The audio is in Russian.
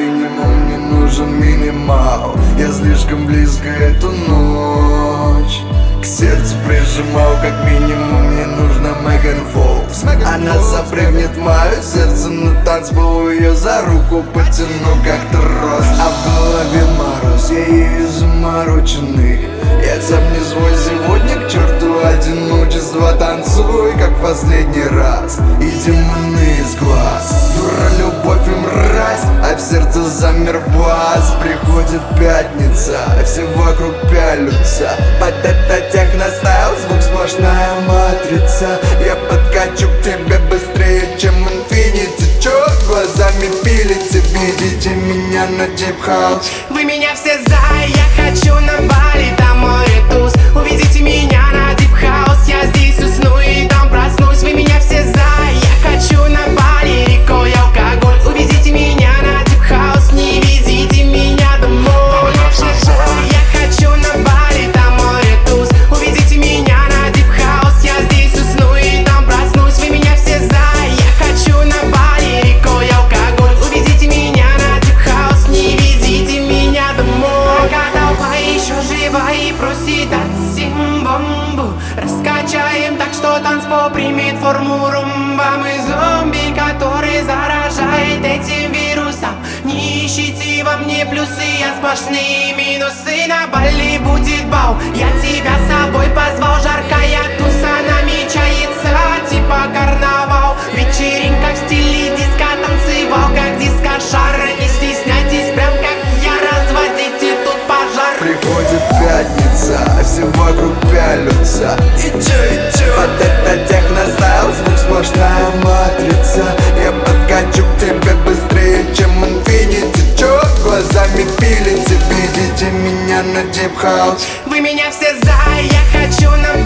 минимум, мне нужен минимал. Я слишком близко эту ночь к сердцу прижимал, как минимум мне нужно Меган Фокс. Она запрыгнет в мое сердце на танцпол, ее за руку потяну как трос. А в голове мороз, я ею замороченный. Я сам не свой сегодня, к черту одиночество. Танцуй, как в последний раз, и демоны из глаз. Дура, любовь и мразь, а в сердце замер бас. Приходит пятница, все вокруг пялются. Под это техностайл, звук сплошная матрица. Я подкачу к тебе быстрее, чем Infinity. Чё глазами пилите, видите меня на Deep House. Вы меня все за, я хочу на Бали, там море туз. Увезите меня на Deep House, я здесь усну и там проснусь. Вы меня все за, я хочу на Бали, рекой алкоголь. Увезите меня на Deep House, не везите меня домой. Я хочу на Бали, там море туз. Увезите меня на Deep House, я здесь усну и там проснусь. Вы меня все за, я хочу на Бали, рекой алкоголь. Увезите меня на Deep House, не везите меня домой. Пока толпа еще жива и просит отсим бомбу, раскачаем так, что танцпол примет форму румба. Мы зомби, который заражает этим вирусом. Не ищите во мне плюсы, я сплошные минусы. На Бали будет бал, я тебя с собой позвал. Жаркая туса намечается, типа карнавал. Вечеринка в стиле диска, танцевал как дискошар. Не стесняйтесь, прям как я, разводите тут пожар. Приходит пятница, все вокруг пялются. И чё? Под это техностайл, звук сплошная матрица. Я подкачу к тебе быстрее, чем Infinity. Чё глазами пилите, видите меня на Deep House. Вы меня все за, я хочу на